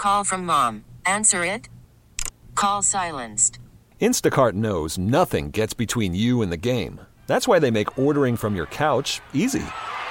Call from mom. Answer it. Call silenced. Instacart knows nothing gets between you and the game. That's why they make ordering from your couch easy.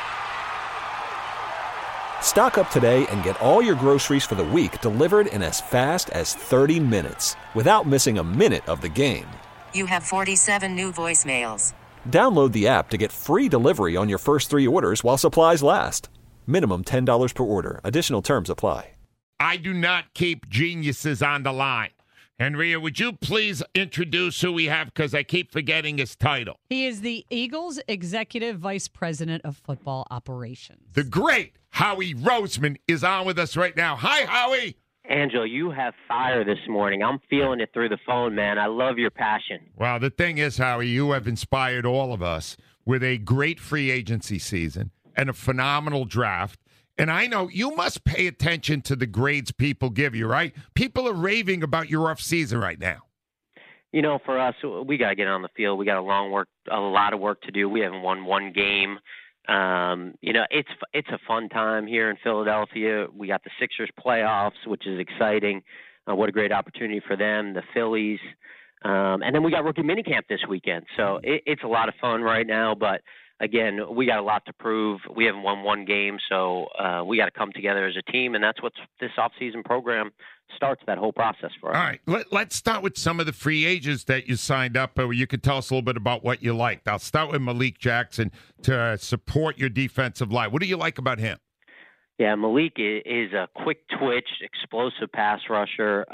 Stock up today and get all your groceries for the week delivered in as fast as 30 minutes without missing a minute of the game. You have 47 new voicemails. Download the app to get free delivery on your first 3 orders while supplies last. Minimum $10 per order. Additional terms apply. I do not keep geniuses on the line. Henria, would you please introduce who we have, because I keep forgetting his title. He is the Eagles Executive Vice President of Football Operations. The great Howie Roseman is on with us right now. Hi, Howie. Angelo, you have fire this morning. I'm feeling it through the phone, man. I love your passion. Well, the thing is, Howie, you have inspired all of us with a great free agency season and a phenomenal draft. And I know you must pay attention to the grades people give you, right? People are raving about your off season right now. You know, for us, we got to get on the field. We got a lot of work to do. We haven't won one game. You know, it's a fun time here in Philadelphia. We got the Sixers playoffs, which is exciting. What a great opportunity for them, the Phillies. And then we got rookie minicamp this weekend. So it's a lot of fun right now, but again, we got a lot to prove. We haven't won one game, so we got to come together as a team, and that's what this offseason program starts that whole process for us. All right, let's start with some of the free agents that you signed up. You could tell us a little bit about what you liked. I'll start with Malik Jackson to support your defensive line. What do you like about him? Yeah, Malik is a quick twitch, explosive pass rusher.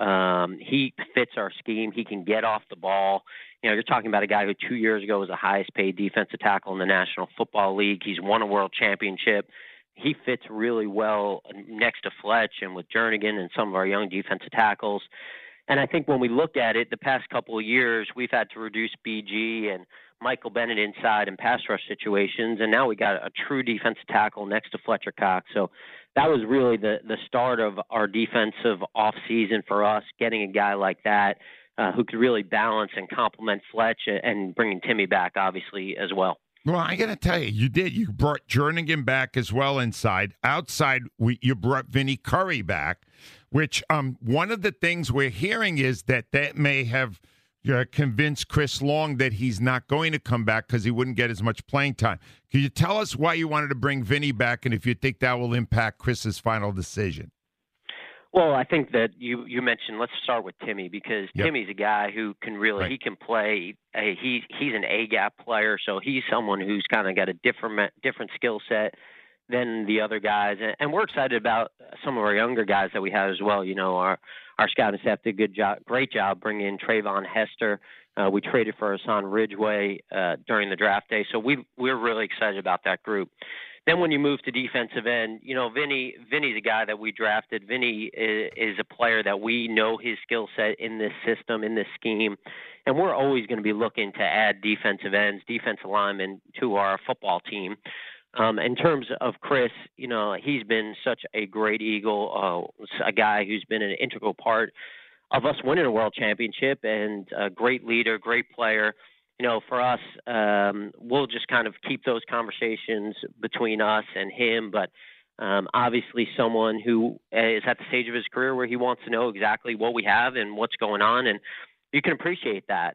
He fits our scheme. He can get off the ball. You know, you're talking about a guy who 2 years ago was the highest paid defensive tackle in the National Football League. He's won a world championship. He fits really well next to Fletch and with Jernigan and some of our young defensive tackles. And I think when we look at it, the past couple of years, we've had to reduce BG and Michael Bennett inside in pass rush situations, and now we got a true defensive tackle next to Fletcher Cox. So that was really the start of our defensive offseason for us, getting a guy like that who could really balance and complement Fletch and bringing Timmy back, obviously, as well. Well, I got to tell you, you did. You brought Jernigan back as well inside. Outside, you brought Vinny Curry back, which one of the things we're hearing is that may have convinced Chris Long that he's not going to come back because he wouldn't get as much playing time. Can you tell us why you wanted to bring Vinny back and if you think that will impact Chris's final decision? Well, I think that you mentioned, let's start with Timmy, because Timmy's a guy who can really, he can play. He's an A-gap player, so he's someone who's kind of got a different skill set than the other guys. And we're excited about some of our younger guys that we have as well. You know, our scouting staff did great job bringing in Trayvon Hester. We traded for Hassan Ridgeway during the draft day, so we're really excited about that group. Then when you move to defensive end, you know, Vinny's a guy that we drafted. Vinny is a player that we know his skill set in this system, in this scheme, and we're always going to be looking to add defensive ends, defensive linemen to our football team. In terms of Chris, you know, he's been such a great Eagle, a guy who's been an integral part of us winning a world championship, and a great leader, great player. You know, for us, we'll just kind of keep those conversations between us and him. But obviously someone who is at the stage of his career where he wants to know exactly what we have and what's going on. And you can appreciate that.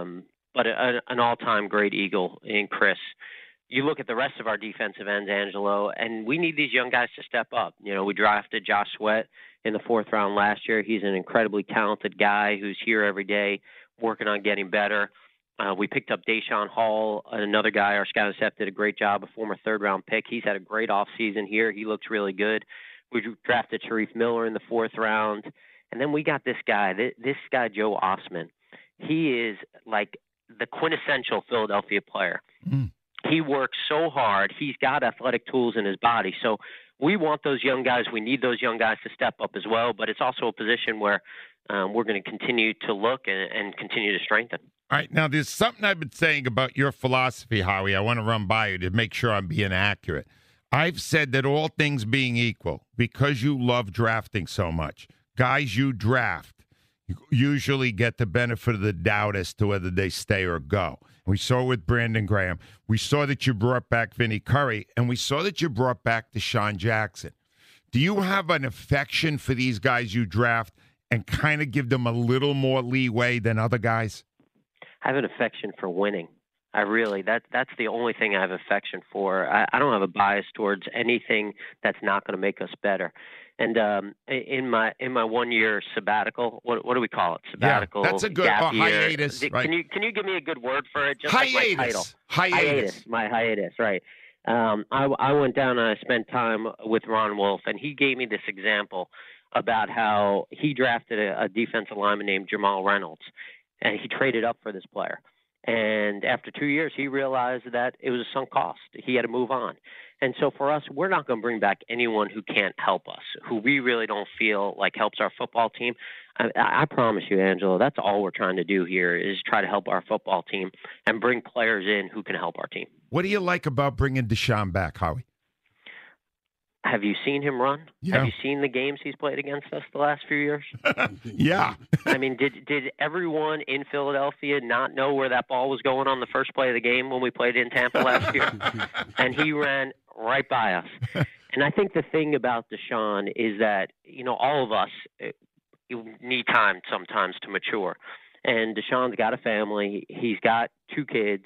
But an all-time great Eagle in Chris. You look at the rest of our defensive ends, Angelo, and we need these young guys to step up. You know, we drafted Josh Sweat in the 4th round last year. He's an incredibly talented guy who's here every day working on getting better. We picked up Deshaun Hall, another guy. Our scouting staff did a great job, a former 3rd-round pick. He's had a great offseason here. He looks really good. We drafted Sharif Miller in the 4th round. And then we got this guy, Joe Osman. He is like the quintessential Philadelphia player. He works so hard. He's got athletic tools in his body. So we want those young guys. We need those young guys to step up as well. But it's also a position where we're going to continue to look and continue to strengthen. All right. Now, there's something I've been saying about your philosophy, Howie. I want to run by you to make sure I'm being accurate. I've said that all things being equal, because you love drafting so much, guys you draft usually get the benefit of the doubt as to whether they stay or go. We saw it with Brandon Graham. We saw that you brought back Vinny Curry, and we saw that you brought back Deshaun Jackson. Do you have an affection for these guys you draft and kind of give them a little more leeway than other guys? I have an affection for winning. That's the only thing I have affection for. I don't have a bias towards anything that's not going to make us better. And in my 1 year sabbatical, what do we call it? Sabbatical. Yeah, that's a good hiatus. Right. Can you give me a good word for it? Just hiatus. Like my title. Hiatus. My hiatus. Right. I went down and I spent time with Ron Wolf, and he gave me this example about how he drafted a defensive lineman named Jamal Reynolds, and he traded up for this player. And after 2 years, he realized that it was a sunk cost. He had to move on. And so for us, we're not going to bring back anyone who can't help us, who we really don't feel like helps our football team. I promise you, Angelo, that's all we're trying to do here is try to help our football team and bring players in who can help our team. What do you like about bringing Deshaun back, Howie? Have you seen him run? Yeah. Have you seen the games he's played against us the last few years? Yeah. I mean, did everyone in Philadelphia not know where that ball was going on the first play of the game when we played in Tampa last year? And he ran right by us. And I think the thing about Deshaun is that, all of us need time sometimes to mature. And Deshaun's got a family. He's got 2 kids.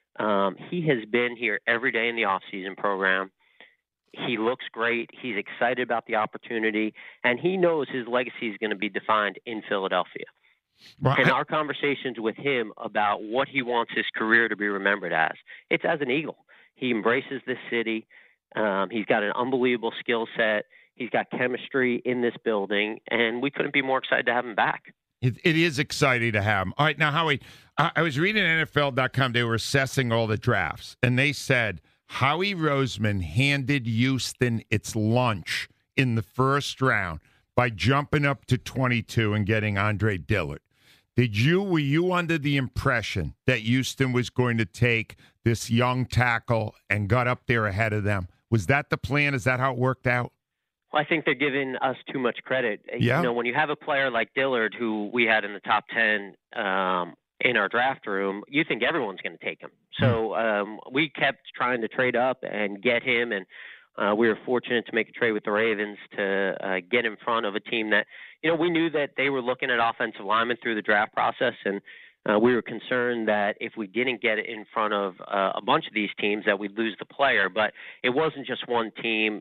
He has been here every day in the off-season program. He looks great. He's excited about the opportunity, and he knows his legacy is going to be defined in Philadelphia. Well, and our conversations with him about what he wants his career to be remembered as, it's as an Eagle. He embraces this city. He's got an unbelievable skill set. He's got chemistry in this building, and we couldn't be more excited to have him back. It is exciting to have him. All right, now, Howie, I was reading NFL.com. They were assessing all the drafts, and they said Howie Roseman handed Houston its lunch in the first round by jumping up to 22 and getting Andre Dillard. Were you under the impression that Houston was going to take this young tackle and got up there ahead of them? Was that the plan? Is that how it worked out? Well, I think they're giving us too much credit. Yeah. When you have a player like Dillard, who we had in the top 10 in our draft room, you think everyone's going to take him. So we kept trying to trade up and get him, and we were fortunate to make a trade with the Ravens to get in front of a team that, we knew that they were looking at offensive linemen through the draft process, and we were concerned that if we didn't get it in front of a bunch of these teams that we'd lose the player. But it wasn't just one team.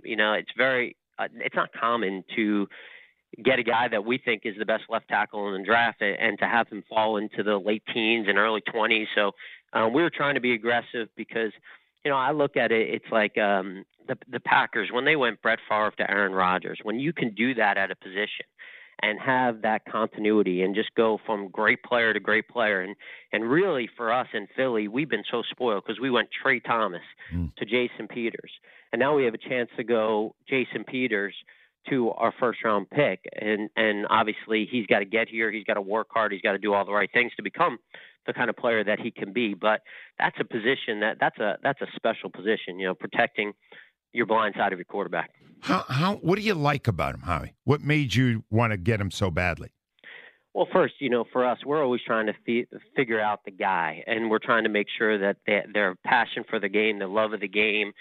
It's not common to get a guy that we think is the best left tackle in the draft and to have him fall into the late teens and early 20s. So we were trying to be aggressive because, I look at it, it's like the Packers, when they went Brett Favre to Aaron Rodgers, when you can do that at a position and have that continuity and just go from great player to great player. And really for us in Philly, we've been so spoiled because we went Trey Thomas to Jason Peters. And now we have a chance to go Jason Peters to our first-round pick. And obviously he's got to get here. He's got to work hard. He's got to do all the right things to become the kind of player that he can be. But that's a position that's a special position, protecting your blind side of your quarterback. What do you like about him, Howie? What made you want to get him so badly? Well, first, for us, we're always trying to figure out the guy, and we're trying to make sure that their passion for the game, the love of the game,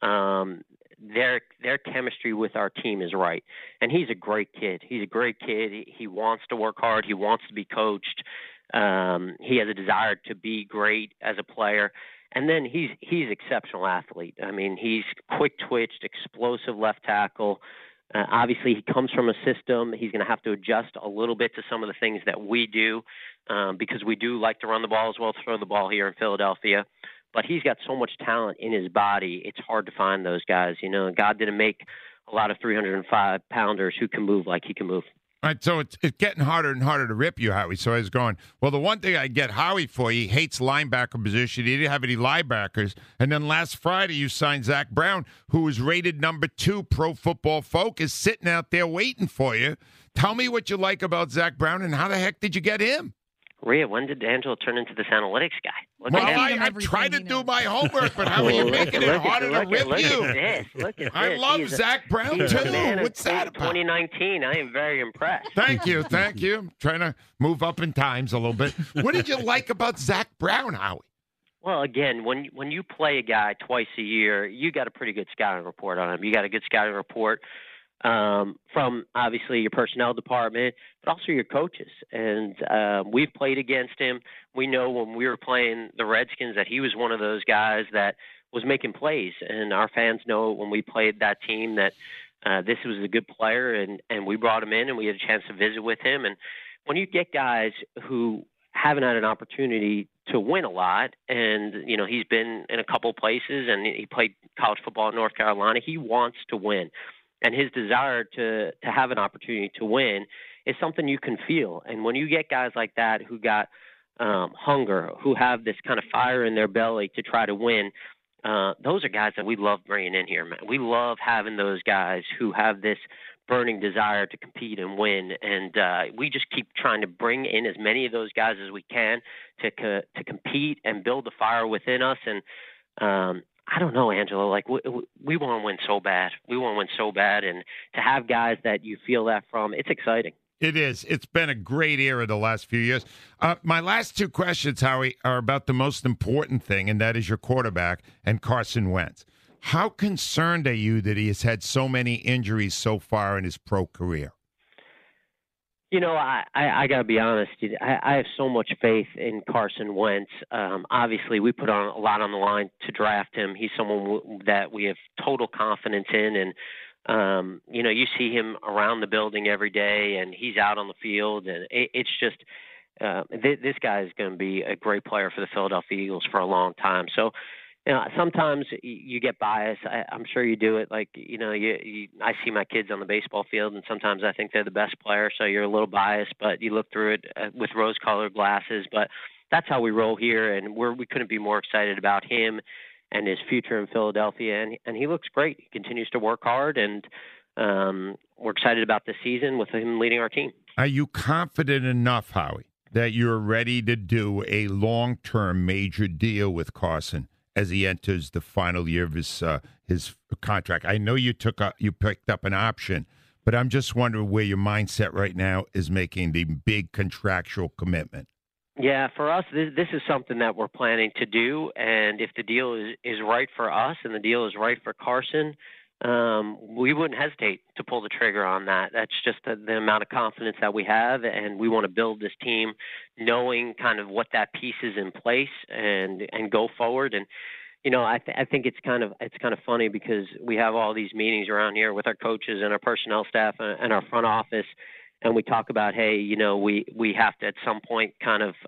their chemistry with our team is right. And he's a great kid. He's a great kid. He wants to work hard. He wants to be coached. He has a desire to be great as a player. And then he's exceptional athlete. I mean, he's quick-twitched, explosive left tackle. Obviously, he comes from a system. He's going to have to adjust a little bit to some of the things that we do because we do like to run the ball as well as throw the ball here in Philadelphia. But he's got so much talent in his body, it's hard to find those guys. God didn't make a lot of 305-pounders who can move like he can move. All right, so it's getting harder and harder to rip you, Howie. So I was going, well, the one thing I get Howie for, he hates linebacker position. He didn't have any linebackers. And then last Friday you signed Zach Brown, who was rated number 2 Pro Football Focus, sitting out there waiting for you. Tell me what you like about Zach Brown and how the heck did you get him? Rhea, when did Angelo turn into this analytics guy? I tried to do my homework, but how are you making it harder to rip you? Look at this. I love Zach Brown, too. What's that about? 2019. I am very impressed. Thank you. I'm trying to move up in times a little bit. What did you like about Zach Brown, Howie? Well, again, when you play a guy twice a year, you got a pretty good scouting report on him. You got a good scouting report from obviously your personnel department, but also your coaches. And we've played against him. We know when we were playing the Redskins that he was one of those guys that was making plays. And our fans know when we played that team that this was a good player, and we brought him in and we had a chance to visit with him. And when you get guys who haven't had an opportunity to win a lot, and, you know, he's been in a couple places and he played college football in North Carolina, he wants to win. And his desire to have an opportunity to win is something you can feel. And when you get guys like that who got hunger, who have this kind of fire in their belly to try to win, those are guys that we love bringing in here, man. We love having those guys who have this burning desire to compete and win. And we just keep trying to bring in as many of those guys as we can to compete and build the fire within us. And I don't know, Angelo, like we want to win so bad. We want to win so bad. And to have guys that you feel that from, it's exciting. It is. It's been a great era the last few years. My last two questions, Howie, are about the most important thing, and that is your quarterback and Carson Wentz. How concerned are you that he has had so many injuries so far in his pro career? You know, I got to be honest. I have so much faith in Carson Wentz. Obviously, we put on a lot on the line to draft him. He's someone that we have total confidence in. And, you know, you see him around the building every day, and he's out on the field. And it's just this guy is going to be a great player for the Philadelphia Eagles for a long time. So, you know, sometimes you get biased. I'm sure you do it. Like, you know, I see my kids on the baseball field, and sometimes I think they're the best player, so you're a little biased, but you look through it with rose-colored glasses. But that's how we roll here, and we couldn't be more excited about him and his future in Philadelphia. And he looks great. He continues to work hard, and we're excited about this season with him leading our team. Are you confident enough, Howie, that you're ready to do a long-term major deal with Carson as he enters the final year of his contract? I know you picked up an option, but I'm just wondering where your mindset right now is making the big contractual commitment. Yeah, for us, this is something that we're planning to do, and if the deal is right for us and the deal is right for Carson, we wouldn't hesitate to pull the trigger on that. That's just the amount of confidence that we have, and we want to build this team knowing kind of what that piece is in place and go forward. And you know, I think it's kind of funny because we have all these meetings around here with our coaches and our personnel staff and our front office, and we talk about, hey, you know, we have to at some point kind of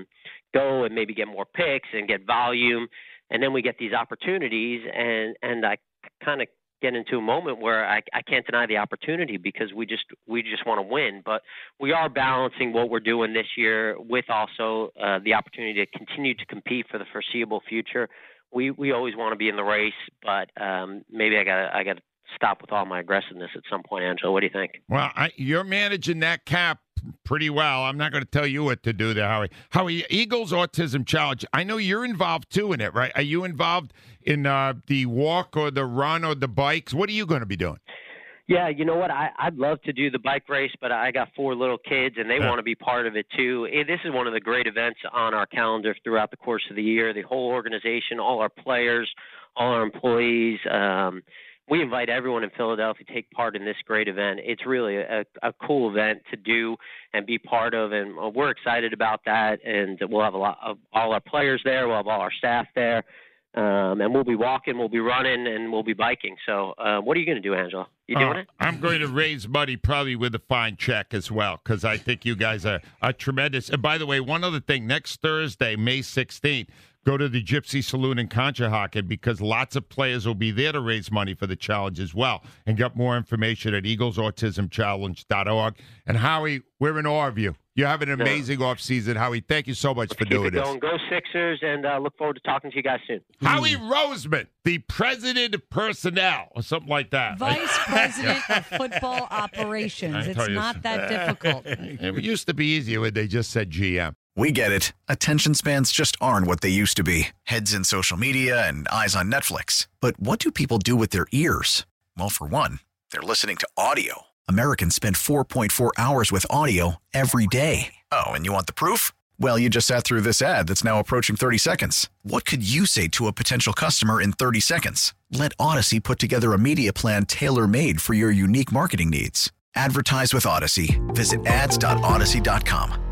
go and maybe get more picks and get volume, and then we get these opportunities, and I kind of get into a moment where I can't deny the opportunity because we just want to win. But we are balancing what we're doing this year with also the opportunity to continue to compete for the foreseeable future. We always want to be in the race, but maybe I got to stop with all my aggressiveness at some point, Angelo. What do you think? Well, you're managing that cap pretty well. I'm not going to tell you what to do there, Howie. Howie, Eagles Autism Challenge, I know you're involved too in it, right? Are you involved in the walk or the run or the bikes? What are you going to be doing? Yeah, you know what? I'd love to do the bike race, but I got 4 little kids, and they want to be part of it too. This is one of the great events on our calendar throughout the course of the year. The whole organization, all our players, all our employees, we invite everyone in Philadelphia to take part in this great event. It's really a cool event to do and be part of, and we're excited about that. And we'll have a lot of all our players there. We'll have all our staff there. And we'll be walking, we'll be running, and we'll be biking. So what are you going to do, Angelo? You doing it? I'm going to raise money probably with a fine check as well because I think you guys are tremendous. And by the way, one other thing, next Thursday, May 16th, go to the Gypsy Saloon in Conshohocken because lots of players will be there to raise money for the challenge as well. And get more information at eaglesautismchallenge.org. And Howie, we're in awe of you. You have an amazing offseason, Howie. Thank you so much for doing this. Go Sixers, and look forward to talking to you guys soon. Howie Roseman, the president of personnel, or something like that. Vice president of football operations. It's not that difficult. It used to be easier when they just said GM. We get it. Attention spans just aren't what they used to be. Heads in social media and eyes on Netflix. But what do people do with their ears? Well, for one, they're listening to audio. Americans spend 4.4 hours with audio every day. Oh, and you want the proof? Well, you just sat through this ad that's now approaching 30 seconds. What could you say to a potential customer in 30 seconds? Let Odyssey put together a media plan tailor-made for your unique marketing needs. Advertise with Odyssey. Visit ads.odyssey.com.